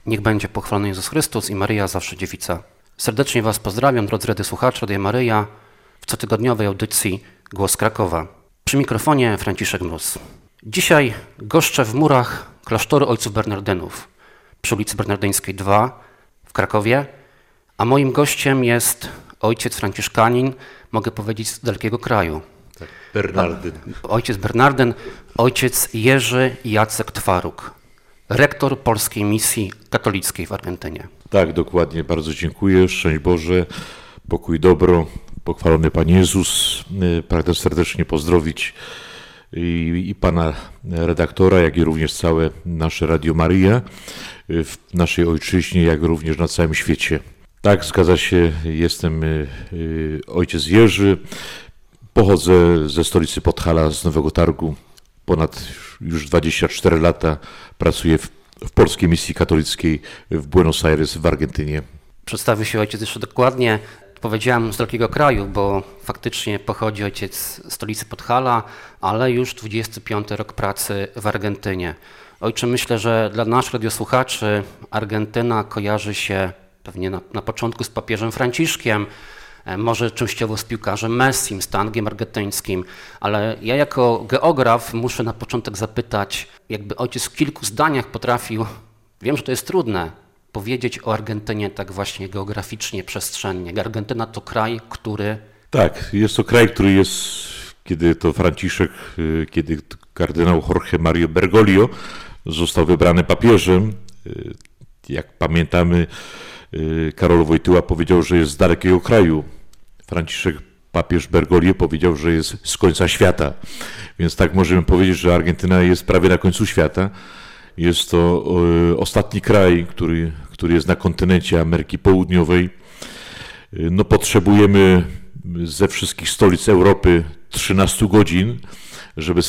Niech będzie pochwalony Jezus Chrystus i Maryja zawsze dziewica. Serdecznie Was pozdrawiam, drodzy radiosłuchacze Radia Maryja, w cotygodniowej audycji Głos Krakowa. Przy mikrofonie Franciszek Mróz. Dzisiaj goszczę w murach klasztoru ojców Bernardynów przy ulicy Bernardyńskiej 2 w Krakowie, a moim gościem jest ojciec franciszkanin, mogę powiedzieć z dalekiego kraju. Tak, Bernardyn. Ojciec Bernardyn, ojciec Jerzy Jacek Twaruk, rektor Polskiej Misji Katolickiej w Argentynie. Tak, dokładnie, bardzo dziękuję, szczęść Boże, pokój, dobro, pochwalony Pan Jezus. Pragnę serdecznie pozdrowić i Pana redaktora, jak i również całe nasze Radio Maryja w naszej ojczyźnie, jak również na całym świecie. Tak, zgadza się, jestem ojciec Jerzy, pochodzę ze stolicy Podhala, z Nowego Targu. Ponad już 24 lata pracuję w Polskiej Misji Katolickiej w Buenos Aires w Argentynie. Przedstawił się ojciec jeszcze dokładnie. Powiedziałem z dalekiego kraju, bo faktycznie pochodzi ojciec z stolicy Podhala, ale już 25 rok pracy w Argentynie. Ojcze, myślę, że dla naszych radiosłuchaczy Argentyna kojarzy się pewnie na początku z papieżem Franciszkiem, może częściowo z piłkarzem Messim, z tangiem argentyńskim, ale ja jako geograf muszę na początek zapytać, jakby ojciec w kilku zdaniach potrafił, wiem, że to jest trudne, powiedzieć o Argentynie tak właśnie geograficznie, przestrzennie. Argentyna to kraj, który... Tak, jest to kraj, który jest, kiedy to Franciszek, kiedy kardynał Jorge Mario Bergoglio został wybrany papieżem, jak pamiętamy, Karol Wojtyła powiedział, że jest z dalekiego kraju. Franciszek, papież Bergoglio powiedział, że jest z końca świata. Więc tak możemy powiedzieć, że Argentyna jest prawie na końcu świata. Jest to ostatni kraj, który jest na kontynencie Ameryki Południowej. No, potrzebujemy ze wszystkich stolic Europy 13 godzin, żeby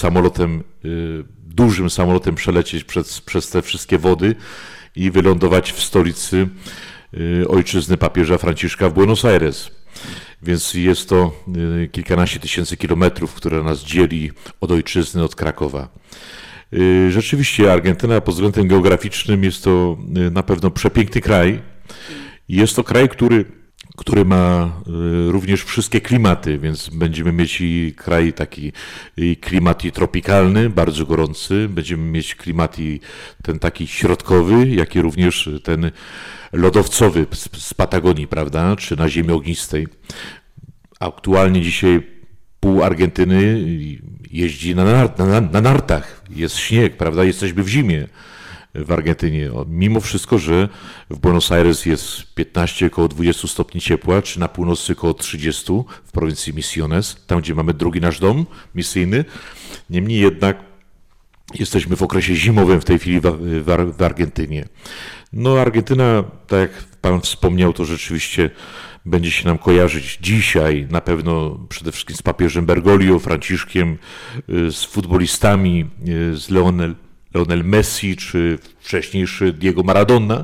dużym samolotem przelecieć przez te wszystkie wody i wylądować w stolicy ojczyzny papieża Franciszka w Buenos Aires. Więc jest to kilkanaście tysięcy kilometrów, które nas dzieli od ojczyzny, od Krakowa. Rzeczywiście Argentyna pod względem geograficznym jest to na pewno przepiękny kraj. Jest to kraj, który ma również wszystkie klimaty, więc będziemy mieć i kraj taki klimat i tropikalny, bardzo gorący, będziemy mieć klimat i ten taki środkowy, jak i również ten lodowcowy z Patagonii, prawda, czy na ziemi ognistej. Aktualnie dzisiaj pół Argentyny jeździ na nartach, jest śnieg, prawda, jesteśmy w zimie w Argentynie. Mimo wszystko, że w Buenos Aires jest 15, około 20 stopni ciepła, czy na północy około 30 w prowincji Misiones, tam gdzie mamy drugi nasz dom misyjny. Niemniej jednak jesteśmy w okresie zimowym w tej chwili w Argentynie. No Argentyna, tak jak Pan wspomniał, to rzeczywiście będzie się nam kojarzyć dzisiaj na pewno przede wszystkim z papieżem Bergoglio, Franciszkiem, z futbolistami, z Lionel Messi, czy wcześniejszy Diego Maradona,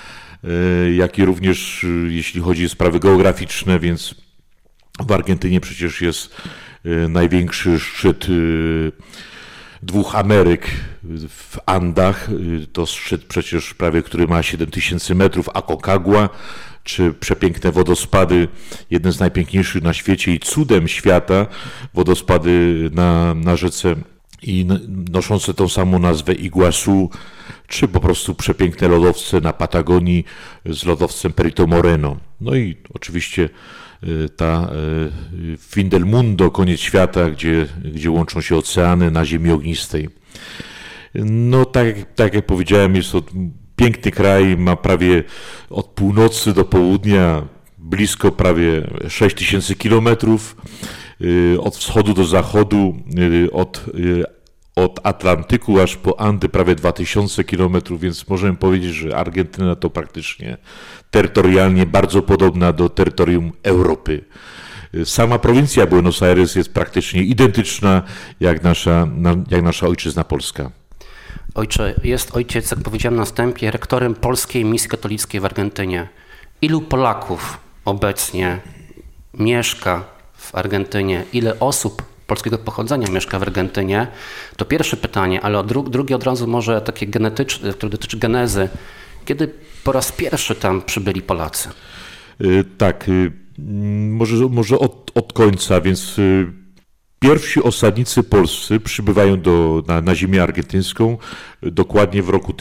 jak i również jeśli chodzi o sprawy geograficzne, więc w Argentynie przecież jest największy szczyt dwóch Ameryk w Andach, to szczyt przecież prawie, który ma 7000 metrów, Aconcagua, czy przepiękne wodospady, jeden z najpiękniejszych na świecie i cudem świata, wodospady na rzece i noszące tą samą nazwę Iguazu, czy po prostu przepiękne lodowce na Patagonii z lodowcem Perito Moreno. No i oczywiście ta fin del mundo, koniec świata, gdzie łączą się oceany na ziemi ognistej. No tak jak powiedziałem, jest to piękny kraj, ma prawie od północy do południa blisko prawie 6000 kilometrów, od wschodu do zachodu, od Atlantyku aż po Andy prawie 2000 kilometrów, więc możemy powiedzieć, że Argentyna to praktycznie terytorialnie bardzo podobna do terytorium Europy. Sama prowincja Buenos Aires jest praktycznie identyczna jak nasza ojczyzna Polska. Ojcze, jest ojciec, jak powiedziałem na wstępie, rektorem Polskiej Misji Katolickiej w Argentynie. Ilu Polaków obecnie mieszka w Argentynie? Ile osób polskiego pochodzenia mieszka w Argentynie? To pierwsze pytanie, ale drugie od razu może takie genetyczne, które dotyczy genezy. Kiedy po raz pierwszy tam przybyli Polacy? Tak, może od końca, więc pierwsi osadnicy polscy przybywają na ziemię argentyńską dokładnie w roku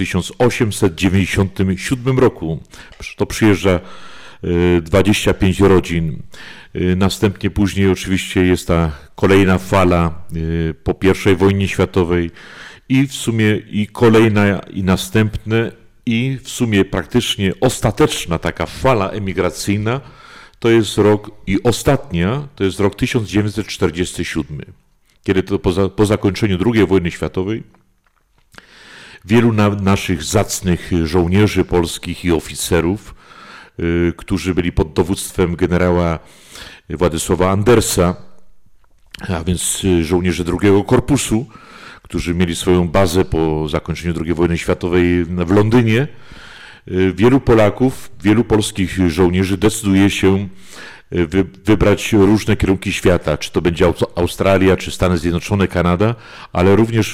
1897 roku. To przyjeżdża 25 rodzin. Następnie później oczywiście jest ta kolejna fala po I wojnie światowej i w sumie i kolejna i następne i w sumie praktycznie ostateczna taka fala emigracyjna to jest rok i ostatnia to jest rok 1947, kiedy to po zakończeniu II wojny światowej wielu naszych zacnych żołnierzy polskich i oficerów, którzy byli pod dowództwem generała Władysława Andersa, a więc żołnierze II Korpusu, którzy mieli swoją bazę po zakończeniu II wojny światowej w Londynie, wielu Polaków, wielu polskich żołnierzy decyduje się wybrać różne kierunki świata, czy to będzie Australia, czy Stany Zjednoczone, Kanada, ale również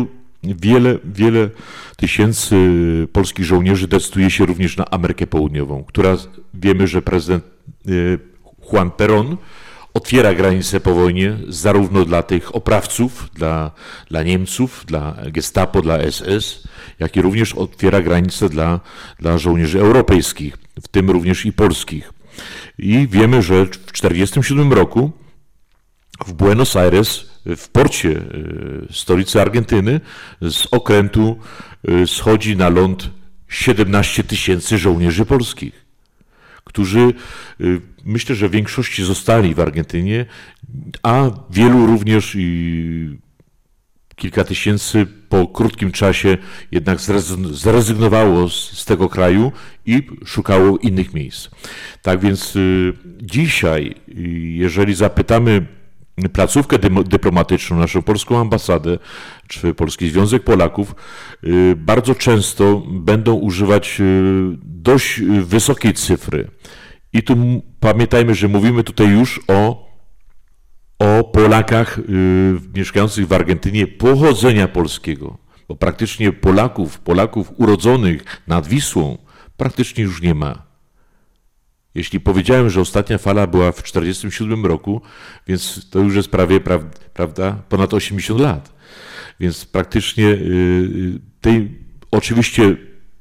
wiele tysięcy polskich żołnierzy decyduje się również na Amerykę Południową, która wiemy, że prezydent Juan Perón otwiera granice po wojnie zarówno dla tych oprawców, dla Niemców, dla Gestapo, dla SS, jak i również otwiera granice dla żołnierzy europejskich, w tym również i polskich. I wiemy, że w 1947 roku w Buenos Aires, w porcie stolicy Argentyny, z okrętu schodzi na ląd 17 000 żołnierzy polskich, którzy myślę, że w większości zostali w Argentynie, a wielu również i kilka tysięcy po krótkim czasie jednak zrezygnowało z tego kraju i szukało innych miejsc. Tak więc dzisiaj, jeżeli zapytamy placówkę dyplomatyczną, naszą polską ambasadę, czy Polski Związek Polaków, bardzo często będą używać dość wysokiej cyfry. I tu pamiętajmy, że mówimy tutaj już o Polakach mieszkających w Argentynie pochodzenia polskiego, bo praktycznie Polaków urodzonych nad Wisłą praktycznie już nie ma. Jeśli powiedziałem, że ostatnia fala była w 1947 roku, więc to już jest prawie, prawda, ponad 80 lat. Więc praktycznie oczywiście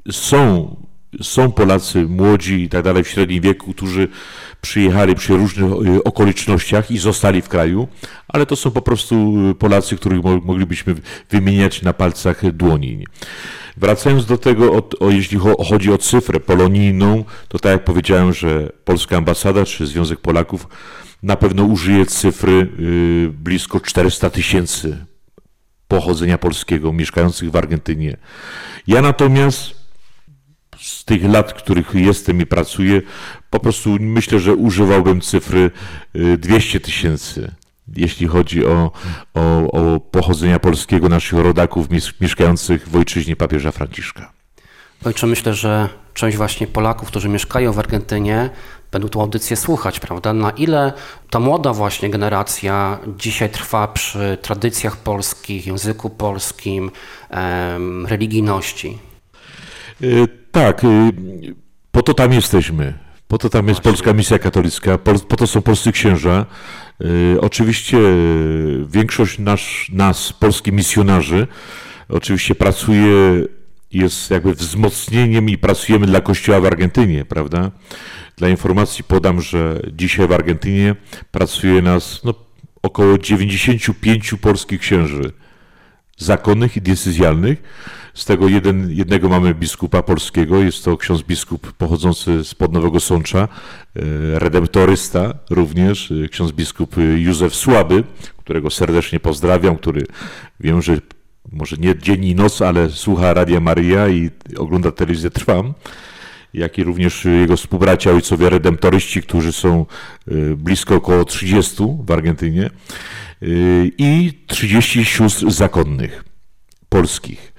są Polacy młodzi i tak dalej w średnim wieku, którzy przyjechali przy różnych okolicznościach i zostali w kraju, ale to są po prostu Polacy, których moglibyśmy wymieniać na palcach dłoni. Wracając do tego, jeśli chodzi o cyfrę polonijną, to tak jak powiedziałem, że polska ambasada czy Związek Polaków na pewno użyje cyfry blisko 400 000 pochodzenia polskiego mieszkających w Argentynie. Ja natomiast z tych lat, których jestem i pracuję, po prostu myślę, że używałbym cyfry 200 000, jeśli chodzi o pochodzenia polskiego naszych rodaków mieszkających w ojczyźnie papieża Franciszka. Ojcze, myślę, że część właśnie Polaków, którzy mieszkają w Argentynie, będą tą audycję słuchać, prawda? Na ile ta młoda właśnie generacja dzisiaj trwa przy tradycjach polskich, języku polskim, religijności? Tak, po to tam jesteśmy. Po to tam jest Polska Misja Katolicka, po to są polscy księża. Oczywiście większość nas, polskich misjonarzy, oczywiście pracuje, jest jakby wzmocnieniem i pracujemy dla Kościoła w Argentynie, prawda? Dla informacji podam, że dzisiaj w Argentynie pracuje nas około 95 polskich księży zakonnych i diecezjalnych. Z tego jednego mamy biskupa polskiego, jest to ksiądz biskup pochodzący spod Nowego Sącza, redemptorysta również, ksiądz biskup Józef Słaby, którego serdecznie pozdrawiam, który wiem, że może nie dzień i noc, ale słucha Radia Maryja i ogląda telewizję Trwam, jak i również jego współbracia, ojcowie redemptoryści, którzy są blisko około 30 w Argentynie i 30 sióstr zakonnych polskich.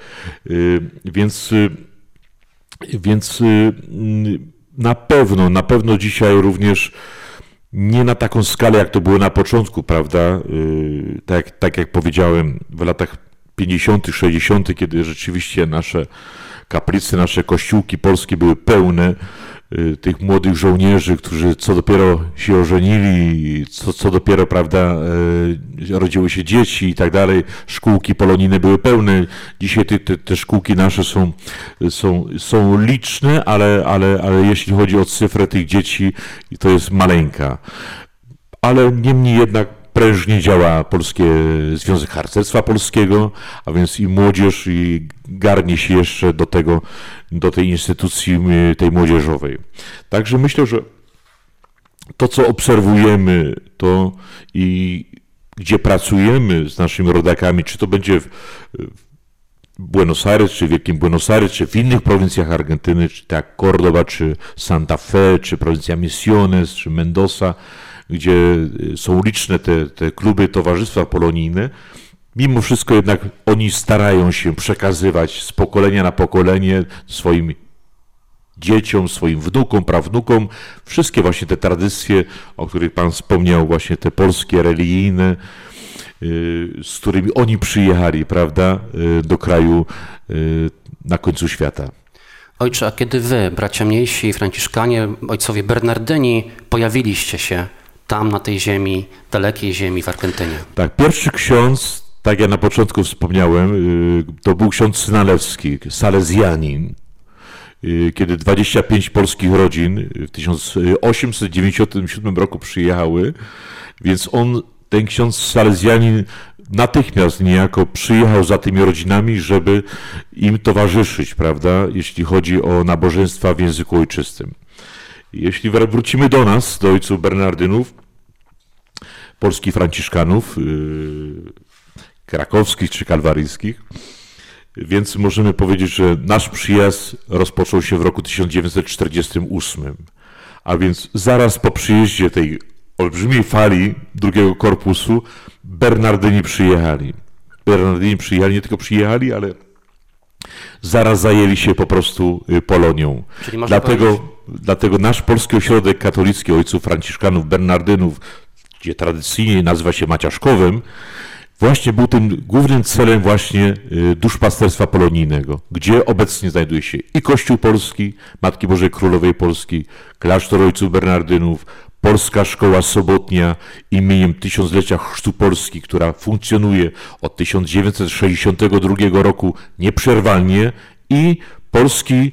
Więc na pewno dzisiaj również nie na taką skalę, jak to było na początku, prawda? Tak jak powiedziałem, w latach 50., 60., kiedy rzeczywiście nasze kaplice, nasze kościółki polskie były pełne tych młodych żołnierzy, którzy co dopiero się ożenili, co dopiero, prawda, rodziły się dzieci i tak dalej. Szkółki polonijne były pełne. Dzisiaj te szkółki nasze są liczne, ale jeśli chodzi o cyfrę tych dzieci, to jest maleńka. Ale niemniej jednak prężnie działa Polski Związek Harcerstwa Polskiego, a więc i młodzież i garnie się jeszcze do tej instytucji, tej młodzieżowej. Także myślę, że to, co obserwujemy, to i gdzie pracujemy z naszymi rodakami, czy to będzie w Buenos Aires, czy Wielkim Buenos Aires, czy w innych prowincjach Argentyny, czy tak Córdoba, czy Santa Fe, czy prowincja Misiones, czy Mendoza, gdzie są liczne te kluby, towarzystwa polonijne, mimo wszystko jednak oni starają się przekazywać z pokolenia na pokolenie swoim dzieciom, swoim wnukom, prawnukom, wszystkie właśnie te tradycje, o których Pan wspomniał, właśnie te polskie, religijne, z którymi oni przyjechali, prawda, do kraju na końcu świata. Ojcze, a kiedy wy, bracia mniejsi, franciszkanie, ojcowie Bernardyni, pojawiliście się tam na tej ziemi, dalekiej ziemi w Argentynie? Tak, pierwszy ksiądz, tak jak na początku wspomniałem, to był ksiądz Synalewski, salezjanin, kiedy 25 polskich rodzin w 1897 roku przyjechały, więc ten ksiądz salezjanin natychmiast niejako przyjechał za tymi rodzinami, żeby im towarzyszyć, prawda, jeśli chodzi o nabożeństwa w języku ojczystym. Jeśli wrócimy do nas, do ojców Bernardynów, polskich franciszkanów, krakowskich czy kalwaryjskich, więc możemy powiedzieć, że nasz przyjazd rozpoczął się w roku 1948, a więc zaraz po przyjeździe tej olbrzymiej fali drugiego korpusu Bernardyni przyjechali. Bernardyni przyjechali, nie tylko przyjechali, ale zaraz zajęli się po prostu Polonią. Dlatego nasz Polski Ośrodek Katolicki Ojców Franciszkanów Bernardynów, gdzie tradycyjnie nazywa się Maciaszkowem, właśnie był tym głównym celem właśnie duszpasterstwa polonijnego, gdzie obecnie znajduje się i Kościół Polski, Matki Bożej Królowej Polski, klasztor Ojców Bernardynów, Polska Szkoła Sobotnia imieniem Tysiąclecia Chrztu Polski, która funkcjonuje od 1962 roku nieprzerwalnie, i Polski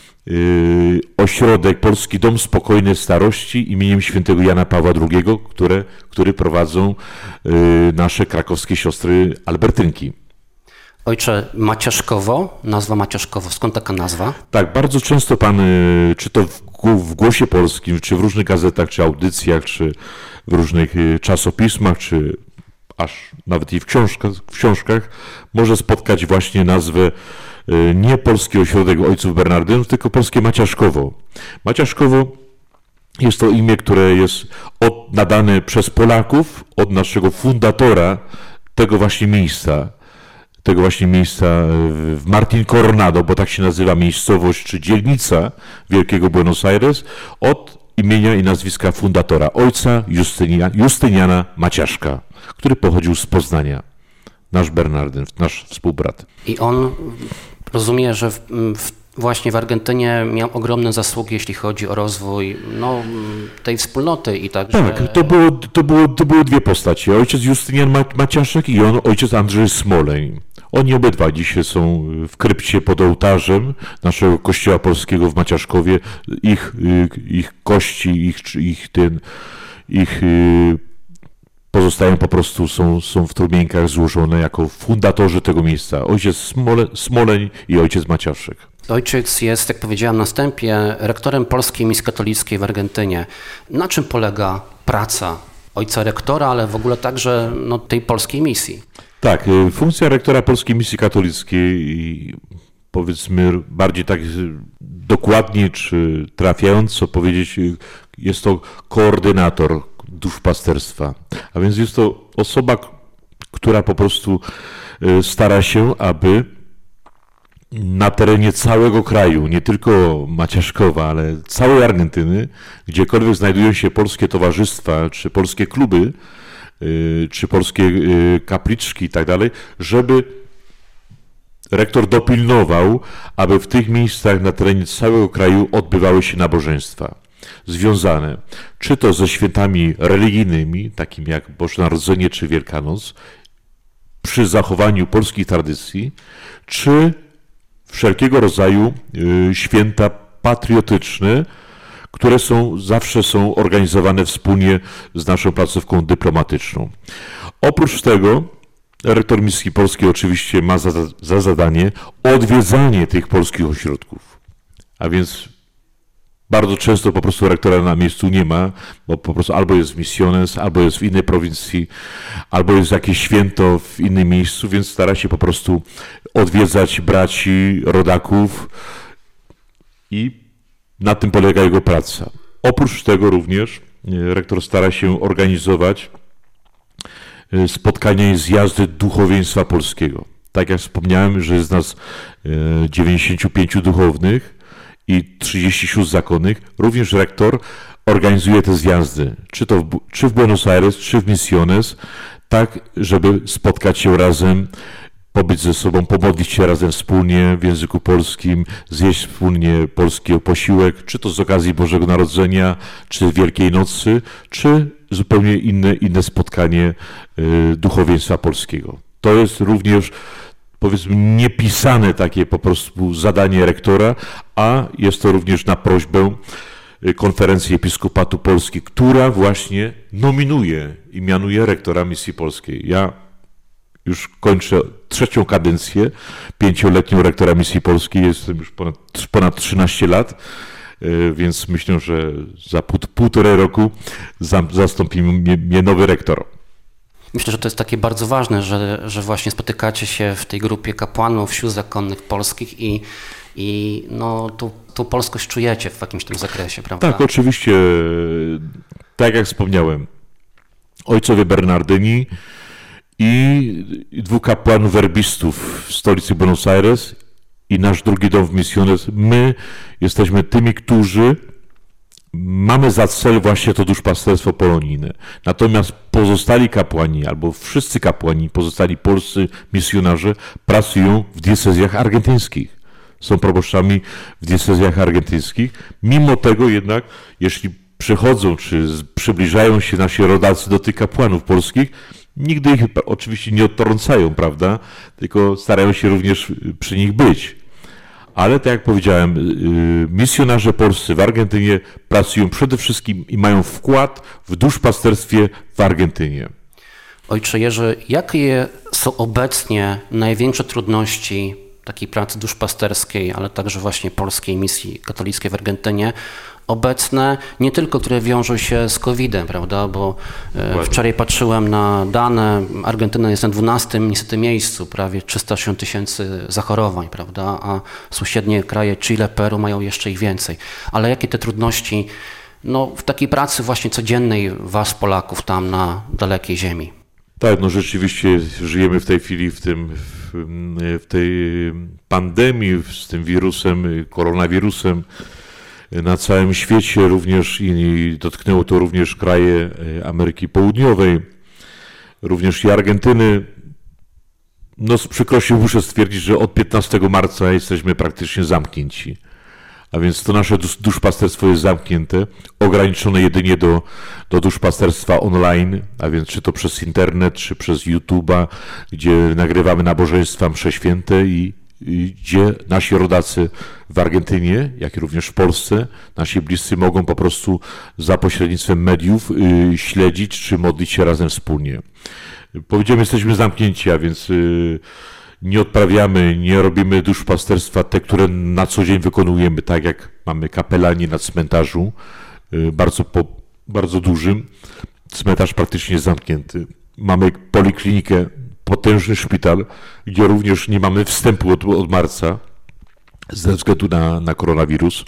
Ośrodek, Polski Dom Spokojnej Starości imieniem świętego Jana Pawła II, który prowadzą nasze krakowskie siostry Albertynki. Ojcze, Maciaszkowo, nazwa Maciaszkowo, skąd taka nazwa? Tak, bardzo często Pan, czy to w Głosie Polskim, czy w różnych gazetach, czy audycjach, czy w różnych czasopismach, czy aż nawet i w książkach może spotkać właśnie nazwę nie Polski Ośrodek Ojców Bernardynów, tylko Polskie Maciaszkowo. Maciaszkowo jest to imię, które jest nadane przez Polaków od naszego fundatora tego właśnie miejsca w Martin Coronado, bo tak się nazywa miejscowość czy dzielnica Wielkiego Buenos Aires, od imienia i nazwiska fundatora, ojca Justyniana Maciaszka, który pochodził z Poznania. Nasz Bernardyn, nasz współbrat. I on rozumie, że właśnie w Argentynie miał ogromne zasługi, jeśli chodzi o rozwój tej wspólnoty i także... Tak, to były dwie postacie. Ojciec Justynian Maciaszek i ojciec Andrzej Smoleń. Oni obydwaj dzisiaj są w krypcie pod ołtarzem naszego Kościoła Polskiego w Maciaszkowie. Ich kości, ich pozostają po prostu, są w trumienkach złożone jako fundatorzy tego miejsca. Ojciec Smoleń i ojciec Maciaszek. Ojciec jest, jak powiedziałem na wstępie, rektorem Polskiej Misji Katolickiej w Argentynie. Na czym polega praca ojca rektora, ale w ogóle także tej polskiej misji? Tak, funkcja rektora Polskiej Misji Katolickiej, powiedzmy bardziej tak dokładnie czy trafiająco powiedzieć, jest to koordynator duszpasterstwa. A więc jest to osoba, która po prostu stara się, aby na terenie całego kraju, nie tylko Maciaszkowa, ale całej Argentyny, gdziekolwiek znajdują się polskie towarzystwa, czy polskie kluby, czy polskie kapliczki i tak dalej, żeby rektor dopilnował, aby w tych miejscach na terenie całego kraju odbywały się nabożeństwa związane czy to ze świętami religijnymi, takimi jak Boże Narodzenie czy Wielkanoc, przy zachowaniu polskich tradycji, czy wszelkiego rodzaju święta patriotyczne, które zawsze są organizowane wspólnie z naszą placówką dyplomatyczną. Oprócz tego rektor Misji Polskiej oczywiście ma za zadanie odwiedzanie tych polskich ośrodków, a więc bardzo często po prostu rektora na miejscu nie ma, bo po prostu albo jest w Misiones, albo jest w innej prowincji, albo jest jakieś święto w innym miejscu, więc stara się po prostu odwiedzać braci, rodaków i na tym polega jego praca. Oprócz tego również rektor stara się organizować spotkania i zjazdy duchowieństwa polskiego. Tak jak wspomniałem, że jest nas 95 duchownych i 37 zakonnych, również rektor organizuje te zjazdy, czy w Buenos Aires, czy w Misiones, tak, żeby spotkać się razem, pobyć ze sobą, pomodlić się razem wspólnie w języku polskim, zjeść wspólnie polski posiłek, czy to z okazji Bożego Narodzenia, czy Wielkiej Nocy, czy zupełnie inne spotkanie duchowieństwa polskiego. To jest również, powiedzmy, niepisane takie po prostu zadanie rektora, a jest to również na prośbę Konferencji Episkopatu Polski, która właśnie nominuje i mianuje rektora Misji Polskiej. Ja już kończę 3. kadencję, 5-letnią rektora Misji Polskiej, jestem już ponad 13 lat, więc myślę, że za półtorej roku zastąpi mnie nowy rektor. Myślę, że to jest takie bardzo ważne, że właśnie spotykacie się w tej grupie kapłanów, sióstr zakonnych polskich i no, tu polskość czujecie w jakimś tym zakresie, prawda? Tak, oczywiście. Tak jak wspomniałem, ojcowie Bernardyni i 2 kapłanów werbistów w stolicy Buenos Aires i nasz drugi dom w Misiones. My jesteśmy tymi, którzy mamy za cel właśnie to duszpasterstwo polonijne. Natomiast pozostali kapłani, albo wszyscy kapłani, pozostali polscy misjonarze pracują w diecezjach argentyńskich. Są proboszczami w diecezjach argentyńskich. Mimo tego jednak, jeśli przychodzą, czy przybliżają się nasi rodacy do tych kapłanów polskich, nigdy ich oczywiście nie odtrącają, prawda? Tylko starają się również przy nich być. Ale tak jak powiedziałem, misjonarze polscy w Argentynie pracują przede wszystkim i mają wkład w duszpasterstwie w Argentynie. Ojcze Jerzy, jakie są obecnie największe trudności takiej pracy duszpasterskiej, ale także właśnie polskiej misji katolickiej w Argentynie, obecne, nie tylko które wiążą się z COVID-em, prawda, bo wczoraj patrzyłem na dane, Argentyna jest na 12. niestety miejscu, prawie 380 tysięcy zachorowań, prawda, a sąsiednie kraje Chile, Peru mają jeszcze ich więcej. Ale jakie te trudności w takiej pracy właśnie codziennej was, Polaków, tam na dalekiej ziemi? Tak, no rzeczywiście żyjemy w tej chwili w tej pandemii z tym wirusem, koronawirusem na całym świecie również i dotknęło to również kraje Ameryki Południowej, również i Argentyny. No z przykrością muszę stwierdzić, że od 15 marca jesteśmy praktycznie zamknięci. A więc to nasze duszpasterstwo jest zamknięte, ograniczone jedynie do duszpasterstwa online, a więc czy to przez internet, czy przez YouTube'a, gdzie nagrywamy nabożeństwa msze święte i gdzie nasi rodacy w Argentynie, jak i również w Polsce, nasi bliscy mogą po prostu za pośrednictwem mediów śledzić, czy modlić się razem wspólnie. Powiedziałem, jesteśmy zamknięci, a więc nie odprawiamy, nie robimy duszpasterstwa te, które na co dzień wykonujemy, tak jak mamy kapelanie na cmentarzu, bardzo dużym. Cmentarz praktycznie jest zamknięty. Mamy poliklinikę, potężny szpital, gdzie również nie mamy wstępu od marca ze względu na koronawirus,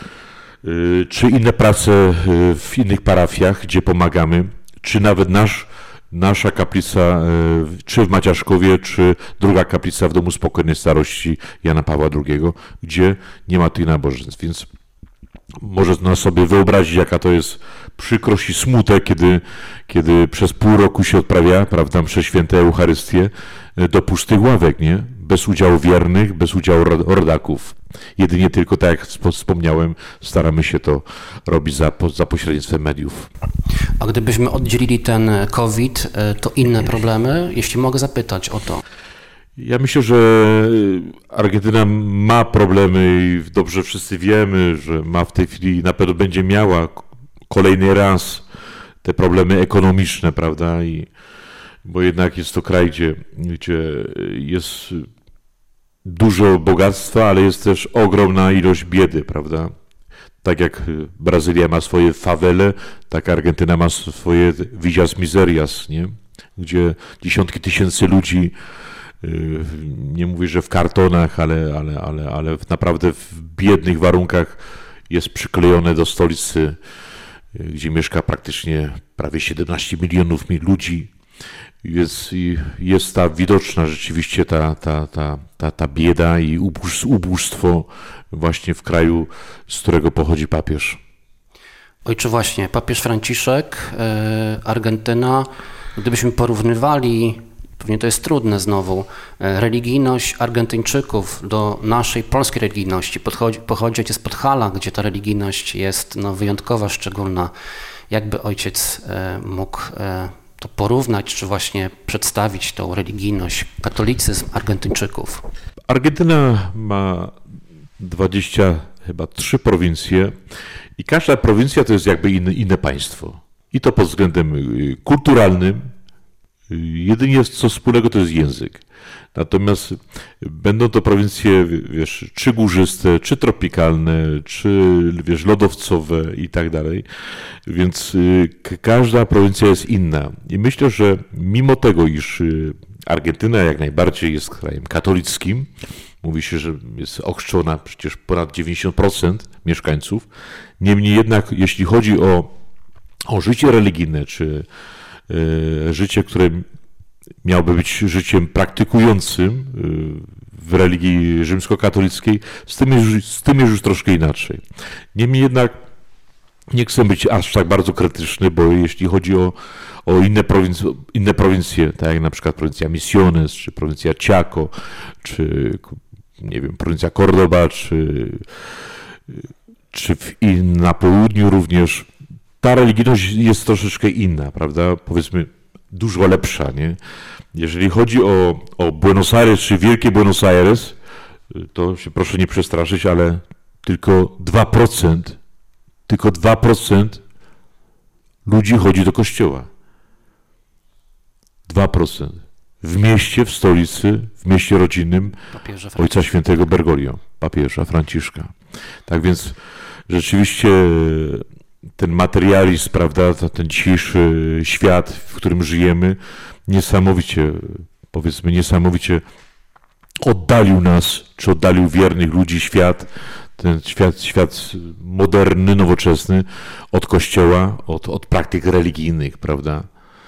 czy inne prace w innych parafiach, gdzie pomagamy, czy nawet nasza kaplica, czy w Maciaszkowie, czy druga kaplica w Domu Spokojnej Starości Jana Pawła II, gdzie nie ma tych nabożeństw. Więc można sobie wyobrazić, jaka to jest przykrość i smutek, kiedy przez pół roku się odprawia, prawda, msze święte Eucharystię do pustych ławek, nie? Bez udziału wiernych, bez udziału rodaków. Jedynie tylko, tak jak wspomniałem, staramy się to robić za pośrednictwem mediów. A gdybyśmy oddzielili ten COVID, to inne problemy, jeśli mogę zapytać o to? Ja myślę, że Argentyna ma problemy i dobrze wszyscy wiemy, że ma w tej chwili, na pewno będzie miała kolejny raz te problemy ekonomiczne, prawda? Bo jednak jest to kraj, gdzie jest dużo bogactwa, ale jest też ogromna ilość biedy, prawda? Tak jak Brazylia ma swoje fawele, tak Argentyna ma swoje villas miserias, nie? Gdzie dziesiątki tysięcy ludzi, nie mówię, że w kartonach, ale naprawdę w biednych warunkach jest przyklejone do stolicy, gdzie mieszka praktycznie prawie 17 milionów ludzi. Jest ta widoczna rzeczywiście ta bieda i ubóstwo właśnie w kraju, z którego pochodzi papież. Ojcze, właśnie, papież Franciszek, Argentyna, gdybyśmy porównywali, pewnie to jest trudne znowu, religijność Argentyńczyków do naszej polskiej religijności. Pochodzi ojciec z Podhala, gdzie ta religijność jest wyjątkowa, szczególna. Jakby ojciec mógł to porównać, czy właśnie przedstawić tą religijność, katolicyzm Argentyńczyków? Argentyna ma 23 prowincje i każda prowincja to jest jakby inne państwo. I to pod względem kulturalnym. Jedynie co wspólnego to jest język. Natomiast będą to prowincje, wiesz, czy górzyste, czy tropikalne, czy, wiesz, lodowcowe i tak dalej. Więc każda prowincja jest inna. I myślę, że mimo tego, iż Argentyna jak najbardziej jest krajem katolickim, mówi się, że jest ochrzczona przecież ponad 90% mieszkańców, niemniej jednak jeśli chodzi o życie religijne, czy życie, które miałoby być życiem praktykującym w religii rzymskokatolickiej, z tym jest już troszkę inaczej. Niemniej jednak nie chcę być aż tak bardzo krytyczny, bo jeśli chodzi o inne prowincje, tak jak na przykład prowincja Misiones, czy prowincja Chaco, czy nie wiem, prowincja Cordoba, czy na południu również, ta religijność jest troszeczkę inna, prawda? Powiedzmy, dużo lepsza, nie? Jeżeli chodzi o Buenos Aires, czy Wielkie Buenos Aires, to się proszę nie przestraszyć, ale tylko 2% ludzi chodzi do kościoła. 2%. W mieście, w stolicy, w mieście rodzinnym Ojca Świętego Bergoglio, papieża Franciszka. Tak więc rzeczywiście ten materializm, prawda, ten dzisiejszy świat, w którym żyjemy, niesamowicie oddalił nas, czy oddalił wiernych ludzi ten świat moderny, nowoczesny od Kościoła, od praktyk religijnych, prawda.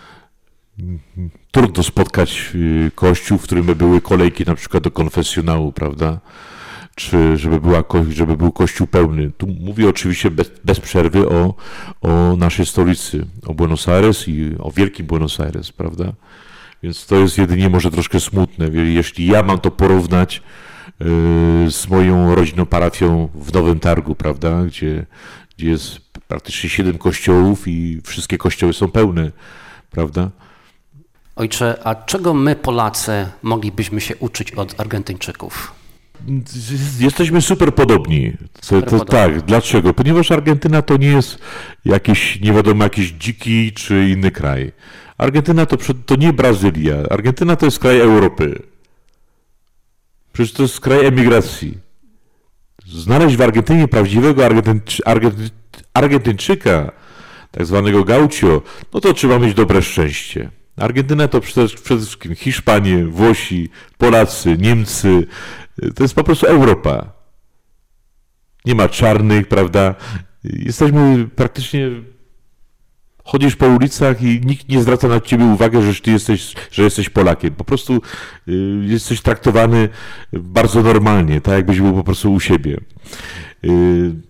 Trudno spotkać kościół, w którym by były kolejki na przykład do konfesjonału, prawda, czy żeby był kościół pełny. Tu mówię oczywiście bez przerwy o naszej stolicy, o Buenos Aires i o Wielkim Buenos Aires, prawda. Więc to jest jedynie może troszkę smutne. Jeśli ja mam to porównać z moją rodzinną parafią w Nowym Targu, prawda, gdzie jest praktycznie 7 kościołów i wszystkie kościoły są pełne, prawda. Ojcze, a czego my, Polacy, moglibyśmy się uczyć od Argentyńczyków? Jesteśmy super podobni. Tak, dlaczego? Ponieważ Argentyna to nie jest jakiś, nie wiadomo, jakiś dziki czy inny kraj. Argentyna to nie Brazylia. Argentyna to jest kraj Europy. Przecież to jest kraj emigracji. Znaleźć w Argentynie prawdziwego Argentyńczyka, tak zwanego gaucho, no to trzeba mieć dobre szczęście. Argentyna to przede wszystkim Hiszpanie, Włosi, Polacy, Niemcy. To jest po prostu Europa. Nie ma czarnych, prawda? Jesteśmy praktycznie... Chodzisz po ulicach i nikt nie zwraca na ciebie uwagi, że jesteś Polakiem. Po prostu jesteś traktowany bardzo normalnie, tak jakbyś był po prostu u siebie.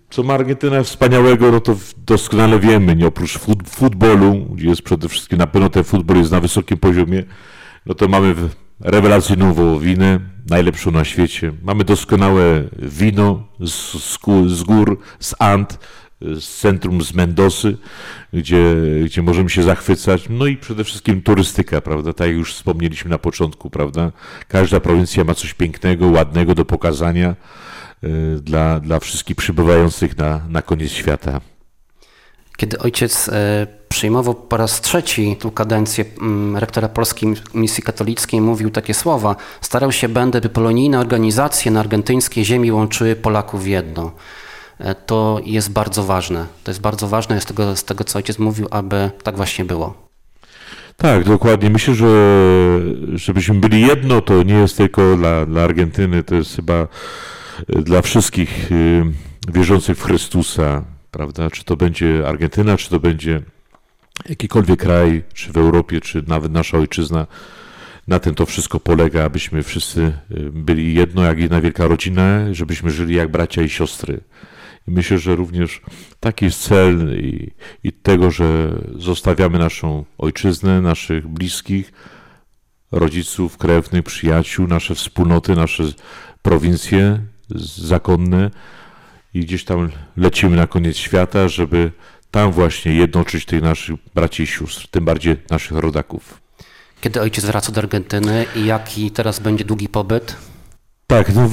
Co ma Argentyna wspaniałego, no to doskonale wiemy, nie oprócz futbolu, gdzie jest przede wszystkim na pewno ten futbol jest na wysokim poziomie, no to mamy rewelacyjną wołowinę, najlepszą na świecie. Mamy doskonałe wino z gór, z And, z centrum, z Mendosy, gdzie możemy się zachwycać. No i przede wszystkim turystyka, prawda? Tak jak już wspomnieliśmy na początku, prawda? Każda prowincja ma coś pięknego, ładnego do pokazania dla wszystkich przybywających na koniec świata. Kiedy ojciec przyjmował po raz trzeci tą kadencję rektora Polskiej Misji Katolickiej, mówił takie słowa: starał się będę, by polonijne organizacje na argentyńskiej ziemi łączyły Polaków w jedno. To jest bardzo ważne. To jest bardzo ważne z tego, co ojciec mówił, aby tak właśnie było. Tak, dokładnie. Myślę, że żebyśmy byli jedno, to nie jest tylko dla Argentyny, to jest chyba dla wszystkich wierzących w Chrystusa, prawda? Czy to będzie Argentyna, czy to będzie jakikolwiek kraj, czy w Europie, czy nawet nasza ojczyzna. Na tym to wszystko polega, abyśmy wszyscy byli jedno, jak jedna wielka rodzina, żebyśmy żyli jak bracia i siostry. I myślę, że również taki jest cel i tego, że zostawiamy naszą ojczyznę, naszych bliskich, rodziców, krewnych, przyjaciół, nasze wspólnoty, nasze prowincje zakonne i gdzieś tam lecimy na koniec świata, żeby tam właśnie jednoczyć tych naszych braci i sióstr, tym bardziej naszych rodaków. Kiedy ojciec wraca do Argentyny i jaki teraz będzie długi pobyt? Tak, no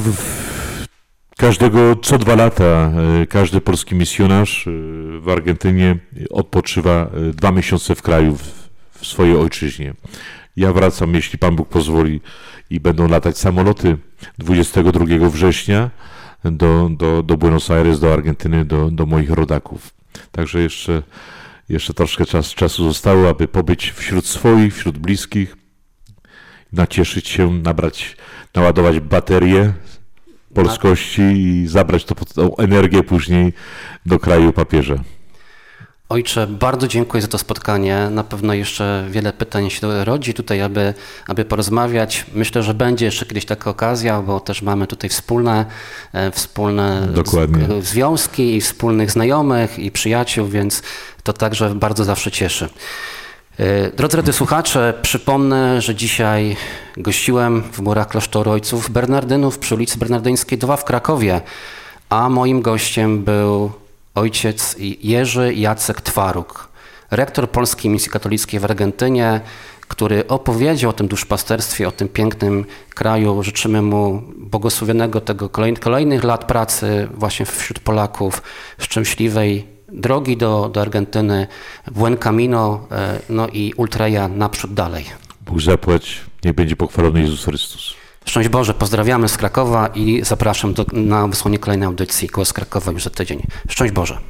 co 2 lata każdy polski misjonarz w Argentynie odpoczywa 2 miesiące w kraju, w swojej ojczyźnie. Ja wracam, jeśli Pan Bóg pozwoli i będą latać samoloty 22 września do Buenos Aires, do Argentyny, do moich rodaków. Także jeszcze troszkę czasu zostało, aby pobyć wśród swoich, wśród bliskich, nacieszyć się, naładować baterię polskości i zabrać tą energię później do kraju papieża. Ojcze, bardzo dziękuję za to spotkanie. Na pewno jeszcze wiele pytań się rodzi tutaj, aby porozmawiać. Myślę, że będzie jeszcze kiedyś taka okazja, bo też mamy tutaj wspólne związki i wspólnych znajomych i przyjaciół, więc to także bardzo zawsze cieszy. Drodzy radiosłuchacze, przypomnę, że dzisiaj gościłem w murach klasztoru ojców Bernardynów przy ulicy Bernardyńskiej 2 w Krakowie, a moim gościem był ojciec Jerzy Jacek Twaruk, rektor Polskiej Misji Katolickiej w Argentynie, który opowiedział o tym duszpasterstwie, o tym pięknym kraju. Życzymy mu błogosławionego tego kolejnych lat pracy właśnie wśród Polaków, szczęśliwej drogi do Argentyny, Buen Camino, no i Ultreja naprzód dalej. Bóg zapłać, niech będzie pochwalony Jezus Chrystus. Szczęść Boże, pozdrawiamy z Krakowa i zapraszam na wysłanie kolejnej audycji Głos Krakowa już za tydzień. Szczęść Boże.